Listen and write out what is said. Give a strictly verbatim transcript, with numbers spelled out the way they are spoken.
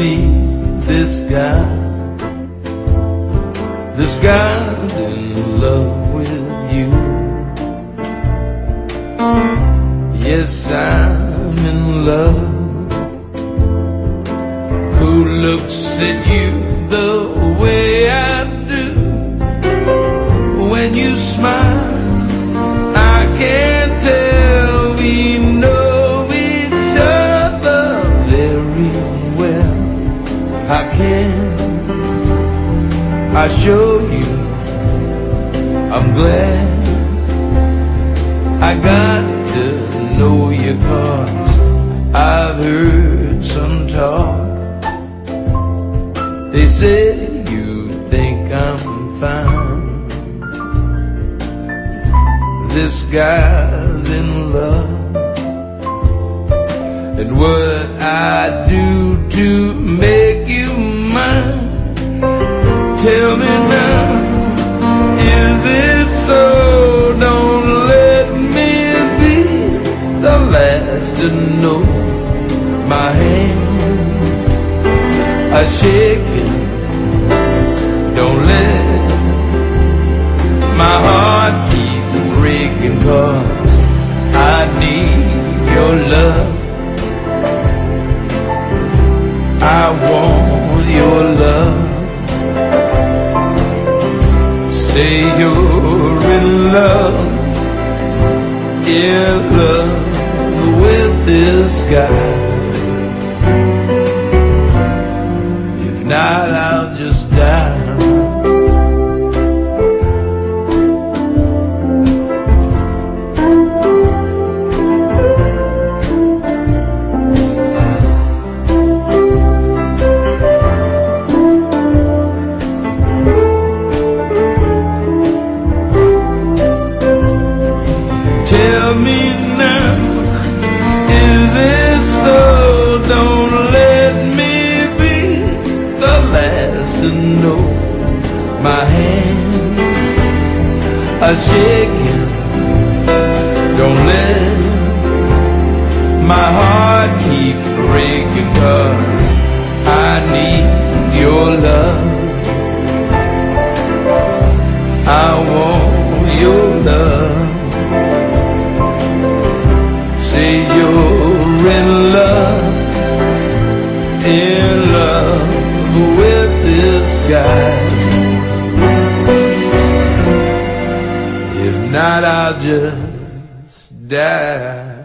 see this guy. This guy's in love with you. Yes, I'm in love. Who looks at you the way I do? When you smile, I can tell we know each other very well. How can I show you I'm glad I got to know you, 'cause I've heard some talk. They say you think I'm fine. This guy's in love. And what I do to make you mine? Tell me now, is it so? Don't let me be the last to know. My hands are shaking. Don't let my heart keep breaking, 'cause I need your love. I want your love. Say you're in love, in love with this guy. If not, I'll just die. Tell me now, is it so? Don't let me be the last to know. My hands are shaking. Don't let my heart keep breaking, 'cause I need your love. I want your love. Say you're in love, in love with this guy. If not, I'll just die.